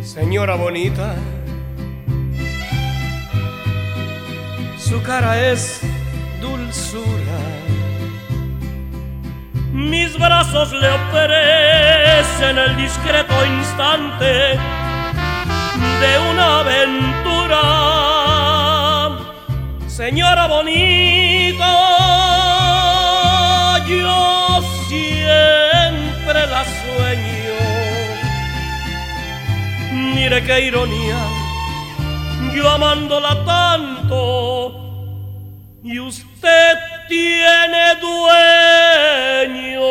Señora bonita, su cara es dulzura. Mis brazos le ofrecen el discreto instante de una aventura. Señora bonita, yo siempre la sueño. Mire qué ironía, yo amándola tanto y usted tiene dueño.